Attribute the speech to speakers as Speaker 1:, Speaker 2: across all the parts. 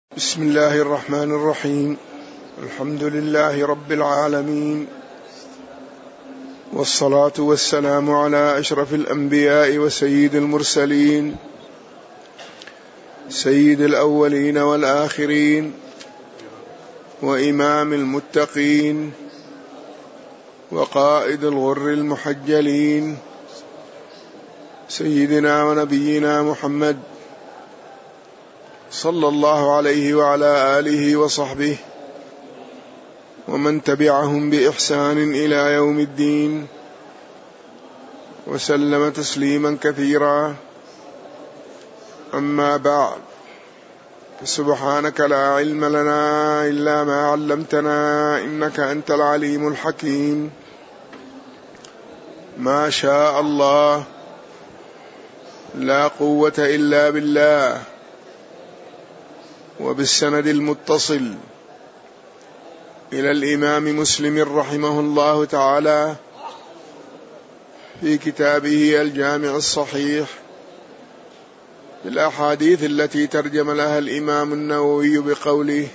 Speaker 1: بسم الله الرحمن الرحيم. الحمد لله رب العالمين، والصلاة والسلام على أشرف الأنبياء وسيد المرسلين، سيد الأولين والآخرين، وإمام المتقين، وقائد الغر المحجلين، سيدنا ونبينا محمد صلى الله عليه وعلى آله وصحبه ومن تبعهم بإحسان إلى يوم الدين، وسلم تسليما كثيرا. أما بعد، فسبحانك لا علم لنا إلا ما علمتنا إنك أنت العليم الحكيم. ما شاء الله، لا قوة إلا بالله. وبالسند المتصل إلى الإمام مسلم رحمه الله تعالى في كتابه الجامع الصحيح بالأحاديث التي ترجم لها الإمام النووي بقوله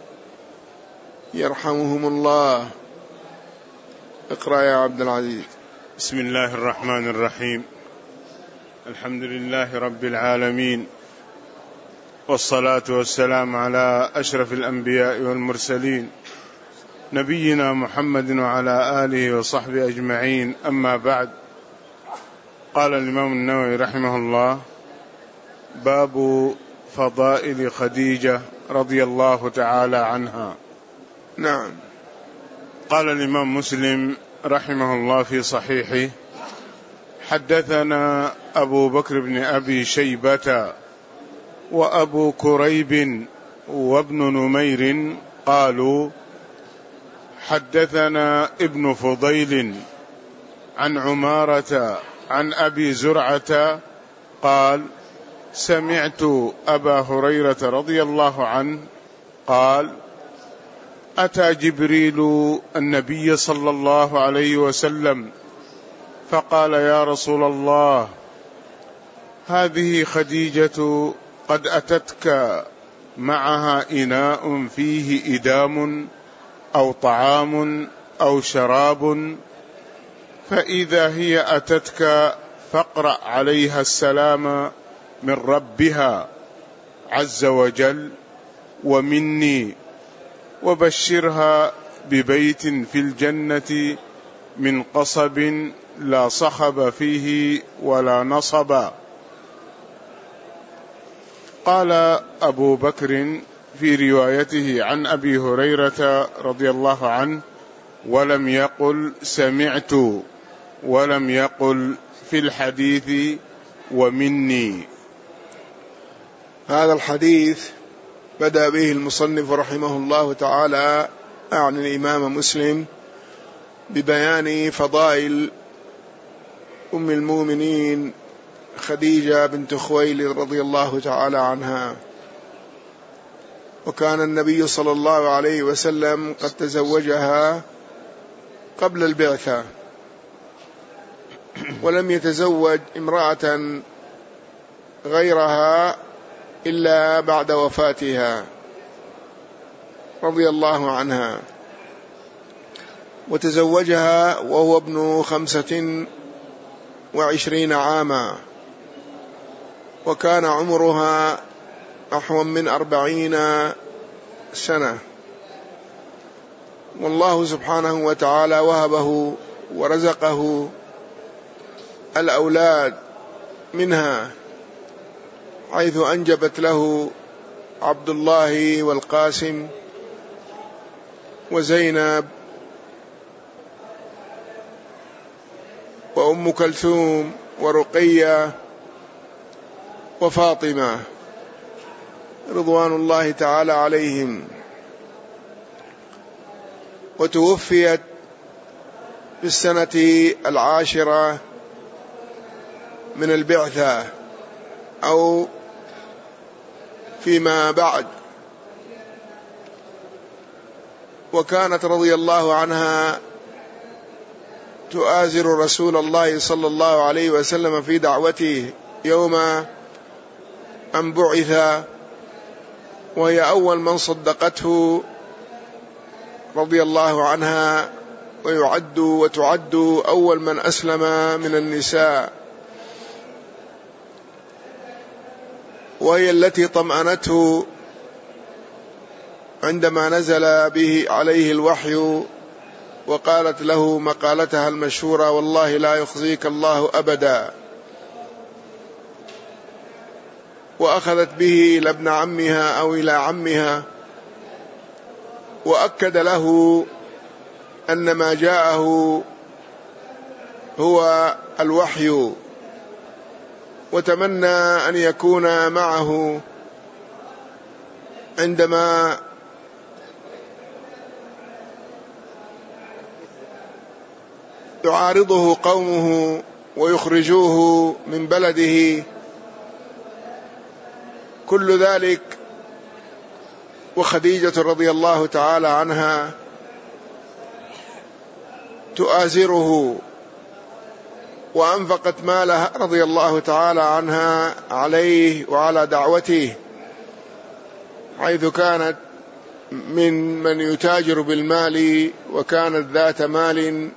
Speaker 1: يرحمهم الله. اقرأ يا عبد العزيز.
Speaker 2: بسم الله الرحمن الرحيم. الحمد لله رب العالمين، والصلاة والسلام على أشرف الأنبياء والمرسلين، نبينا محمد وعلى آله وصحبه أجمعين. أما بعد، قال الإمام النووي رحمه الله: باب فضائل خديجة رضي الله تعالى عنها.
Speaker 1: نعم.
Speaker 2: قال الإمام مسلم رحمه الله في صحيحه: حدثنا أبو بكر بن أبي شيبة وأبو كريب وابن نمير قالوا: حدثنا ابن فضيل عن عمارة عن أبي زرعة قال: سمعت أبا هريرة رضي الله عنه قال: أتى جبريل النبي صلى الله عليه وسلم فقال: يا رسول الله، هذه خديجة قد أتتك معها إناء فيه إدام أو طعام أو شراب، فإذا هي أتتك فاقرأ عليها السلام من ربها عز وجل ومني، وبشرها ببيت في الجنة من قصب لا صخب فيه ولا نصب. قال أبو بكر في روايته عن أبي هريرة رضي الله عنه: ولم يقل سمعت، ولم يقل في الحديث ومني.
Speaker 1: هذا الحديث بدأ به المصنف رحمه الله تعالى عن الإمام مسلم ببيان فضائل أم المؤمنين خديجة بنت خويلد رضي الله تعالى عنها. وكان النبي صلى الله عليه وسلم قد تزوجها قبل البعثة، ولم يتزوج امرأة غيرها إلا بعد وفاتها رضي الله عنها، وتزوجها وهو ابن 25 عاما، وكان عمرها نحو من 40 سنة. والله سبحانه وتعالى وهبه ورزقه الأولاد منها، حيث أنجبت له عبد الله والقاسم وزينب وأم كلثوم ورقية وفاطمة رضوان الله تعالى عليهم. وتوفيت في السنة 10 من البعثة أو فيما بعد. وكانت رضي الله عنها تؤازر رسول الله صلى الله عليه وسلم في دعوته يوم أن بعث وهي أول من صدقته رضي الله عنها، وتعد أول من أسلم من النساء، وهي التي طمأنته عندما نزل به عليه الوحي، وقالت له مقالتها المشهورة: والله لا يخزيك الله أبدا. وأخذت به إلى ابن عمها أو إلى عمها، وأكد له أن ما جاءه هو الوحي، وتمنى أن يكون معه عندما يعارضه قومه ويخرجوه من بلده. كل ذلك وخديجة رضي الله تعالى عنها تؤازره، وأنفقت مالها رضي الله تعالى عنها عليه وعلى دعوته، حيث كانت من يتاجر بالمال، وكانت ذات مال،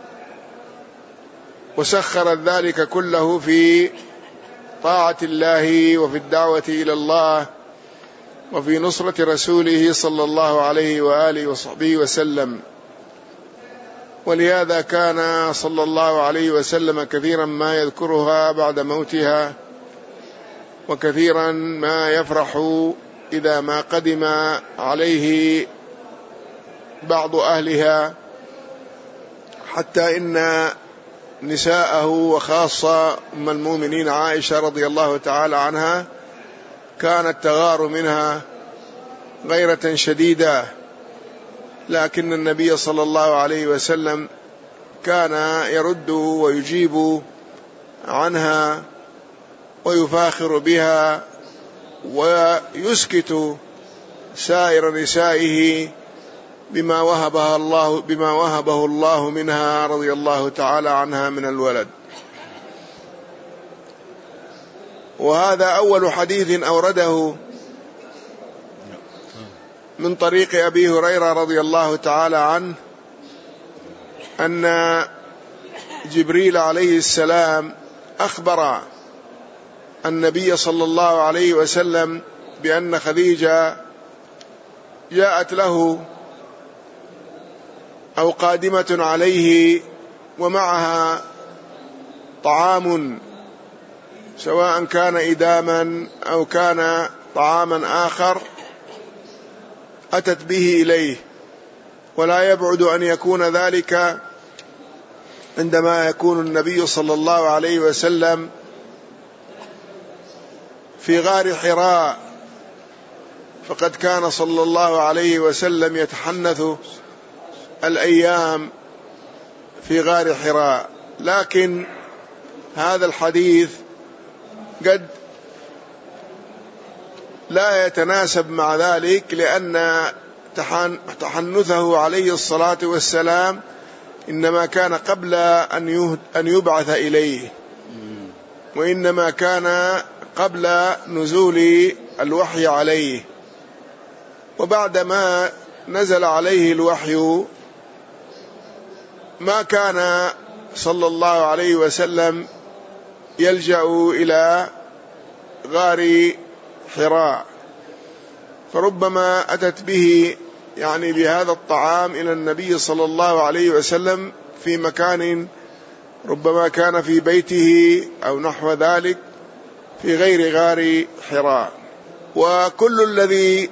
Speaker 1: وسخرت ذلك كله في طاعة الله وفي الدعوة إلى الله وفي نصرة رسوله صلى الله عليه وآله وصحبه وسلم. ولهذا كان صلى الله عليه وسلم كثيرا ما يذكرها بعد موتها، وكثيرا ما يفرح إذا ما قدم عليه بعض أهلها، حتى إن نساءه وخاصة أم المؤمنين عائشة رضي الله تعالى عنها كانت تغار منها غيرة شديدة، لكن النبي صلى الله عليه وسلم كان يرد ويجيب عنها ويفاخر بها، ويسكت سائر نسائه بما وهبه الله منها رضي الله تعالى عنها من الولد. وهذا أول حديث أورده من طريق أبي هريرة رضي الله تعالى عنه، أن جبريل عليه السلام أخبر النبي صلى الله عليه وسلم بأن خديجة جاءت له أو قادمة عليه ومعها طعام، سواء كان إداما أو كان طعاما آخر أتت به إليه، ولا يبعد أن يكون ذلك عندما يكون النبي صلى الله عليه وسلم في غار حراء، فقد كان صلى الله عليه وسلم يتحنث الأيام في غار حراء. لكن هذا الحديث قد لا يتناسب مع ذلك، لأن تحنثه عليه الصلاة والسلام إنما كان قبل أن يبعث إليه، وإنما كان قبل نزول الوحي عليه. وبعدما نزل عليه الوحي ما كان صلى الله عليه وسلم يلجأ إلى غار حراء، فربما أتت به يعني بهذا الطعام إلى النبي صلى الله عليه وسلم في مكان ربما كان في بيته أو نحو ذلك في غير غار حراء. وكل الذي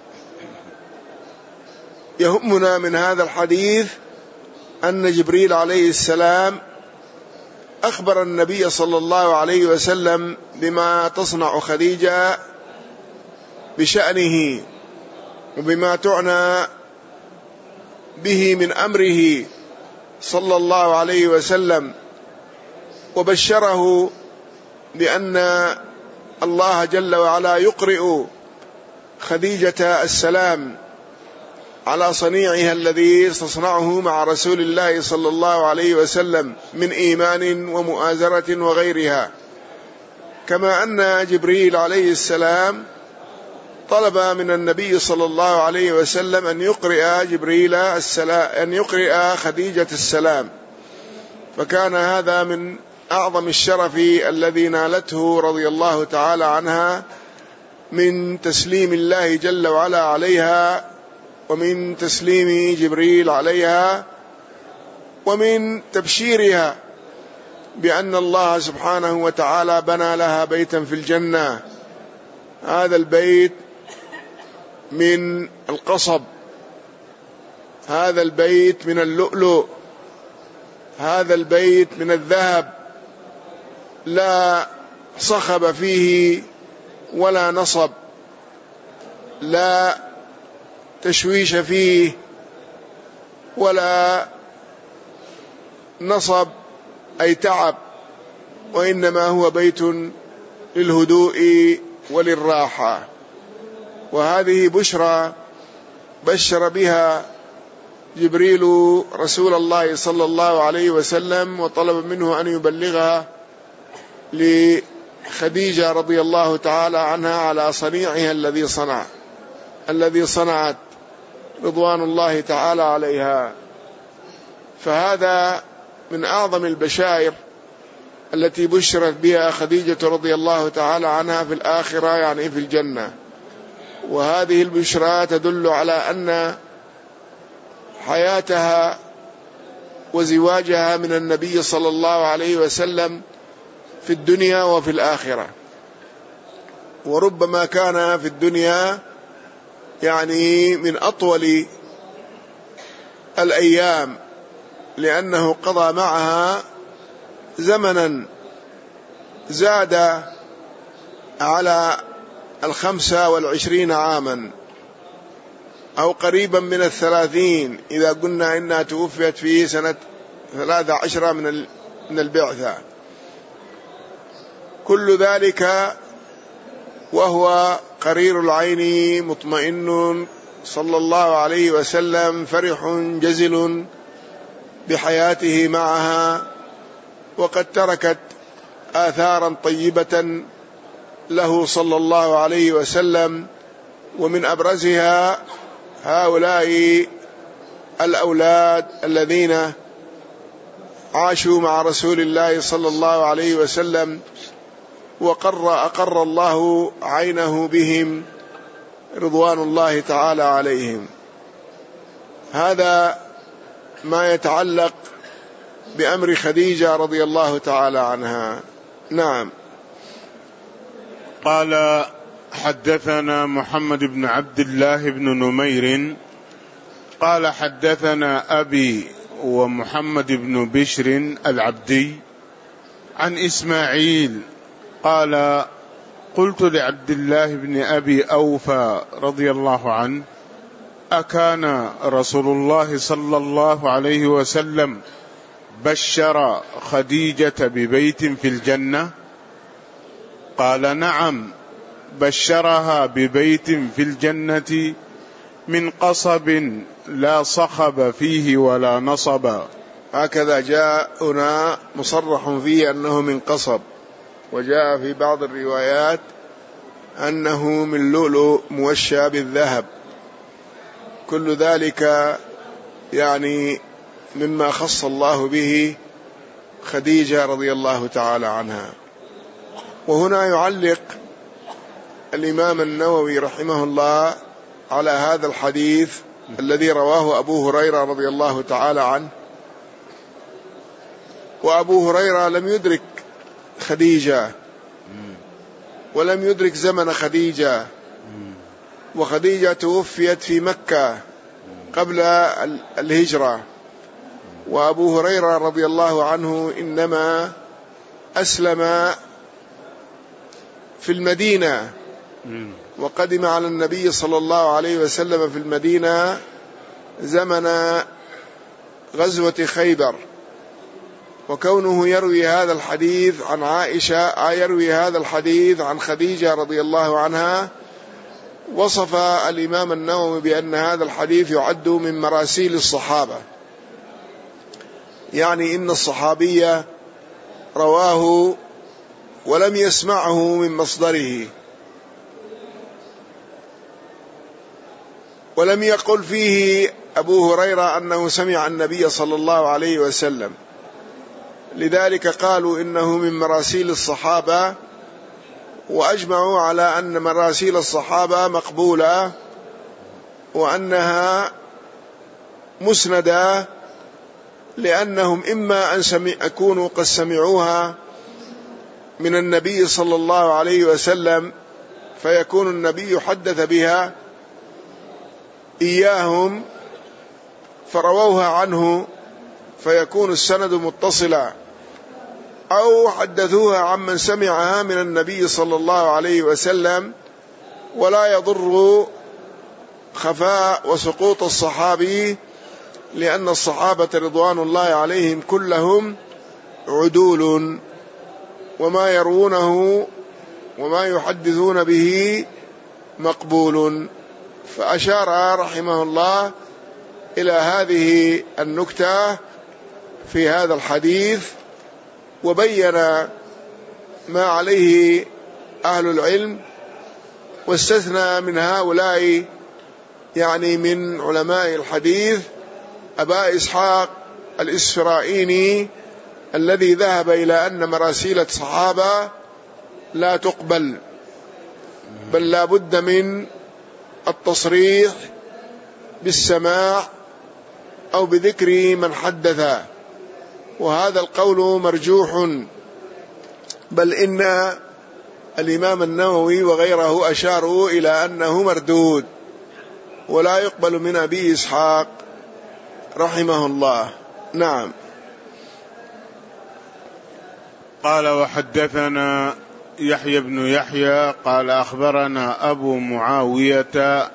Speaker 1: يهمنا من هذا الحديث أن جبريل عليه السلام أخبر النبي صلى الله عليه وسلم بما تصنع خديجة بشأنه وبما تعنى به من أمره صلى الله عليه وسلم، وبشره بأن الله جل وعلا يقرئ خديجة السلام على صنيعها الذي تصنعه مع رسول الله صلى الله عليه وسلم من إيمان ومؤازرة وغيرها. كما أن جبريل عليه السلام طلب من النبي صلى الله عليه وسلم أن يقرئ جبريل السلام، أن يقرئ خديجة السلام، فكان هذا من أعظم الشرف الذي نالته رضي الله تعالى عنها من تسليم الله جل وعلا عليها، ومن تسليم جبريل عليها، ومن تبشيرها بأن الله سبحانه وتعالى بنى لها بيتا في الجنة. هذا البيت من القصب، هذا البيت من اللؤلؤ، هذا البيت من الذهب، لا صخب فيه ولا نصب، لا تشويش فيه ولا نصب أي تعب، وإنما هو بيت للهدوء وللراحة. وهذه بشرى بشر بها جبريل رسول الله صلى الله عليه وسلم، وطلب منه أن يبلغها لخديجة رضي الله تعالى عنها على صنيعها الذي صنعت رضوان الله تعالى عليها. فهذا من أعظم البشائر التي بشرت بها خديجة رضي الله تعالى عنها في الآخرة، يعني في الجنة. وهذه البشرى تدل على أن حياتها وزواجها من النبي صلى الله عليه وسلم في الدنيا وفي الآخرة. وربما كان في الدنيا يعني من أطول الأيام، لأنه قضى معها زمنا زاد على 25 عاما أو قريبا من 30، إذا قلنا إنها توفيت في سنة 13 من البعثة. كل ذلك وهو قرير العين مطمئن صلى الله عليه وسلم، فرح جزل بحياته معها، وقد تركت آثارا طيبة له صلى الله عليه وسلم، ومن أبرزها هؤلاء الأولاد الذين عاشوا مع رسول الله صلى الله عليه وسلم، أقر الله عينه بهم رضوان الله تعالى عليهم. هذا ما يتعلق بأمر خديجة رضي الله تعالى عنها. نعم.
Speaker 2: قال: حدثنا محمد بن عبد الله بن نمير قال: حدثنا أبي ومحمد بن بشر العبدي عن إسماعيل قال: قلت لعبد الله بن أبي أوفى رضي الله عنه: أكان رسول الله صلى الله عليه وسلم بشر خديجة ببيت في الجنة؟ قال: نعم، بشرها ببيت في الجنة من قصب لا صخب فيه ولا نصب.
Speaker 1: هكذا جاء هنا مصرح فيه أنه من قصب، وجاء في بعض الروايات أنه من لؤلؤ موشى بالذهب. كل ذلك يعني مما خص الله به خديجة رضي الله تعالى عنها. وهنا يعلق الإمام النووي رحمه الله على هذا الحديث الذي رواه أبو هريرة رضي الله تعالى عنه. وأبو هريرة لم يدرك خديجة ولم يدرك زمن خديجة، وخديجة توفيت في مكة قبل الهجرة، وأبو هريرة رضي الله عنه إنما أسلم في المدينة، وقدم على النبي صلى الله عليه وسلم في المدينة زمن غزوة خيبر. وكونه يروي هذا الحديث عن عائشة، يروي هذا الحديث عن خديجة رضي الله عنها، وصف الإمام النووي بأن هذا الحديث يعد من مراسيل الصحابة، يعني إن الصحابية رواه ولم يسمعه من مصدره، ولم يقل فيه أبو هريرة أنه سمع النبي صلى الله عليه وسلم، لذلك قالوا إنه من مراسيل الصحابة، وأجمعوا على أن مراسيل الصحابة مقبولة وأنها مسندة، لأنهم إما أن يكونوا قد سمعوها من النبي صلى الله عليه وسلم فيكون النبي حدث بها إياهم فرووها عنه فيكون السند متصلا، أو حدثوها عمن سمعها من النبي صلى الله عليه وسلم، ولا يضر خفاء وسقوط الصحابي، لأن الصحابة رضوان الله عليهم كلهم عدول، وما يروونه وما يحدثون به مقبول. فأشار رحمه الله إلى هذه النكتة في هذا الحديث، وبين ما عليه أهل العلم، واستثنى من هؤلاء يعني من علماء الحديث أبا إسحاق الإسفرائيني الذي ذهب إلى أن مراسيل الصحابة لا تقبل، بل لا بد من التصريح بالسماع أو بذكر من حدث، وهذا القول مرجوح، بل إن الإمام النووي وغيره أشاروا إلى أنه مردود ولا يقبل من أبي إسحاق رحمه الله. نعم.
Speaker 2: قال وحدثنا يحيى بن يحيى قال أخبرنا أبو معاوية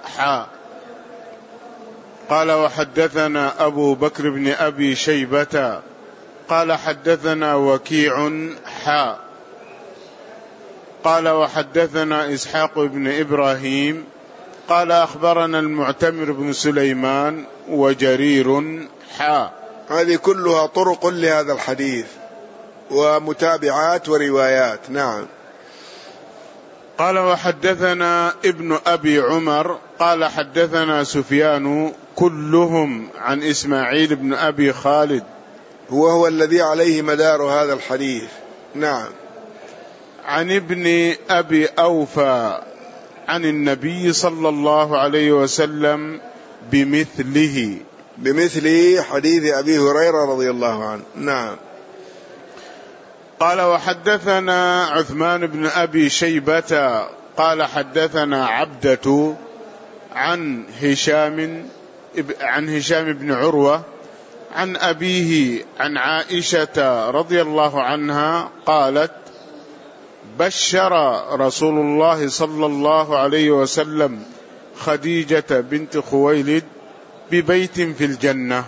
Speaker 2: قال وحدثنا أبو بكر بن أبي شيبة قال حدثنا وكيع قال وحدثنا إسحاق بن إبراهيم قال أخبرنا المعتمر بن سليمان وجرير
Speaker 1: هذه كلها طرق لهذا الحديث ومتابعات وروايات. نعم.
Speaker 2: قال وحدثنا ابن أبي عمر قال حدثنا سفيان كلهم عن إسماعيل بن أبي خالد
Speaker 1: هو الذي عليه مدار هذا الحديث. نعم.
Speaker 2: عن ابن أبي أوفى عن النبي صلى الله عليه وسلم بمثل
Speaker 1: حديث أبي هريرة رضي الله عنه. نعم.
Speaker 2: قال وحدثنا عثمان بن أبي شيبة قال حدثنا عبدة عن هشام بن عروة عن أبيه عن عائشة رضي الله عنها قالت بشر رسول الله صلى الله عليه وسلم خديجة بنت خويلد ببيت في الجنة.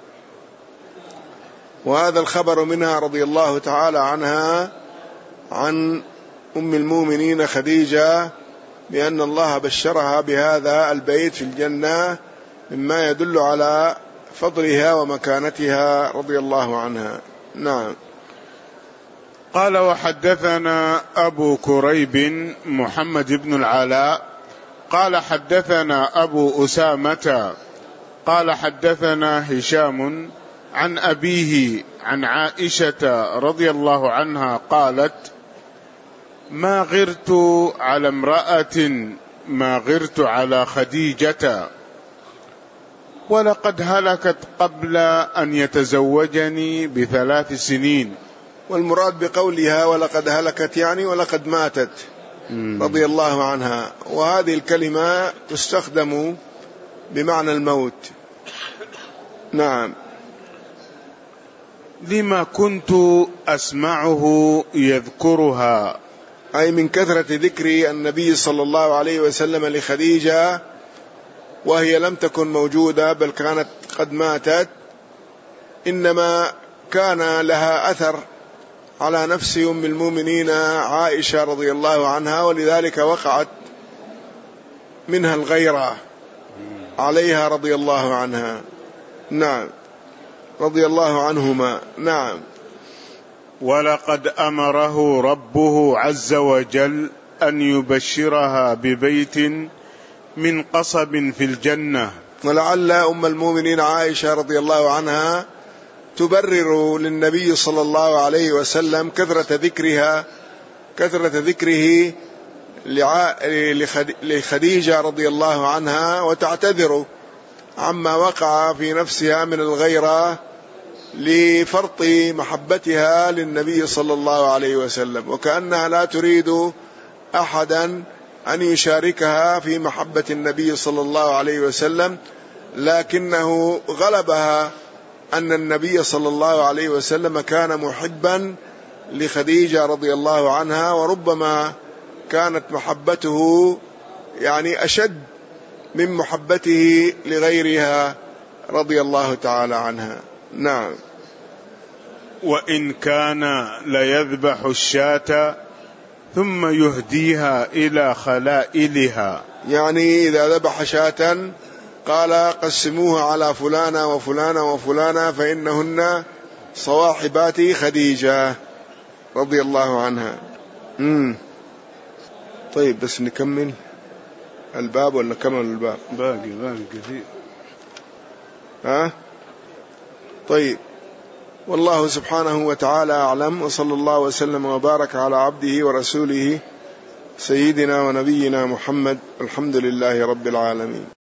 Speaker 1: وهذا الخبر منها رضي الله تعالى عنها عن أم المؤمنين خديجة بأن الله بشرها بهذا البيت في الجنة، مما يدل على فضلها ومكانتها رضي الله عنها. نعم.
Speaker 2: قال وحدثنا أبو كريب محمد بن العلاء قال حدثنا أبو أسامة قال حدثنا هشام عن أبيه عن عائشة رضي الله عنها قالت ما غرت على امرأة ما غرت على خديجة ولقد هلكت قبل أن يتزوجني ب3 سنين.
Speaker 1: والمراد بقولها ولقد هلكت يعني ولقد ماتت رضي الله عنها، وهذه الكلمة تستخدم بمعنى الموت. نعم.
Speaker 2: لما كنت أسمعه يذكرها،
Speaker 1: أي من كثرة ذكر النبي صلى الله عليه وسلم لخديجة وهي لم تكن موجودة بل كانت قد ماتت، إنما كان لها أثر على نفس أم المؤمنين عائشة رضي الله عنها، ولذلك وقعت منها الغيرة عليها رضي الله عنها. نعم. رضي الله عنهما. نعم.
Speaker 2: ولقد أمره ربه عز وجل أن يبشرها ببيت من قصب في الجنة.
Speaker 1: ولعل أم المؤمنين عائشة رضي الله عنها تبرر للنبي صلى الله عليه وسلم كثرة ذكره لخديجة رضي الله عنها، وتعتذر عما وقع في نفسها من الغيرة لفرط محبتها للنبي صلى الله عليه وسلم، وكأنها لا تريد أحدا أن يشاركها في محبة النبي صلى الله عليه وسلم، لكنه غلبها أن النبي صلى الله عليه وسلم كان محبا لخديجة رضي الله عنها، وربما كانت محبته يعني أشد من محبته لغيرها رضي الله تعالى عنها. نعم.
Speaker 2: وإن كان ليذبح الشاة ثم يهديها إلى خلائلها،
Speaker 1: يعني إذا ذبح شاة قال قسموها على فلانة وفلانة وفلانة فإنهن صواحبات خديجة رضي الله عنها. طيب بس نكمل الباب ولا نكمل الباب؟
Speaker 2: باقي كثير.
Speaker 1: طيب، والله سبحانه وتعالى أعلم، وصلى الله وسلم وبارك على عبده ورسوله سيدنا ونبينا محمد، الحمد لله رب العالمين.